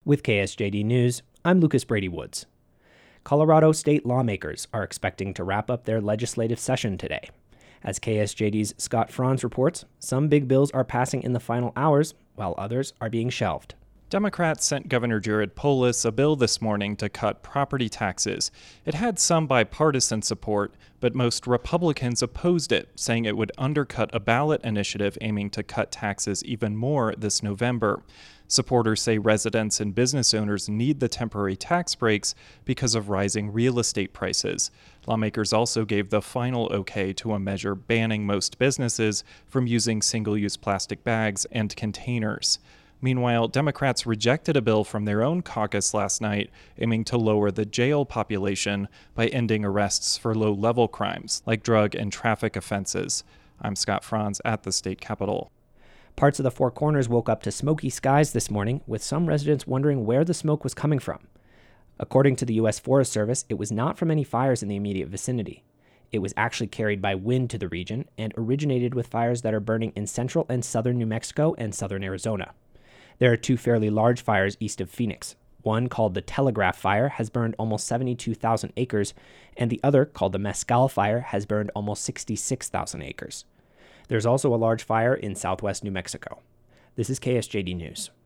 With KSJD News, I'm Lucas Brady Woods. Colorado state lawmakers are expecting to wrap up their legislative session today. As KSJD's Scott Franz reports, some big bills are passing in the final hours, while others are being shelved. Democrats sent Governor Jared Polis a bill this morning to cut property taxes. It had some bipartisan support, but most Republicans opposed it, saying it would undercut a ballot initiative aiming to cut taxes even more this November. Supporters say residents and business owners need the temporary tax breaks because of rising real estate prices. Lawmakers also gave the final okay to a measure banning most businesses from using single-use plastic bags and containers. Meanwhile, Democrats rejected a bill from their own caucus last night aiming to lower the jail population by ending arrests for low-level crimes like drug and traffic offenses. I'm Scott Franz at the state capitol. Parts of the Four Corners woke up to smoky skies this morning, with some residents wondering where the smoke was coming from. According to the U.S. Forest Service, it was not from any fires in the immediate vicinity. It was actually carried by wind to the region and originated with fires that are burning in central and southern New Mexico and southern Arizona. There are two fairly large fires east of Phoenix. One, called the Telegraph Fire, has burned almost 72,000 acres, and the other, called the Mescal Fire, has burned almost 66,000 acres. There's also a large fire in southwest New Mexico. This is KSJD News.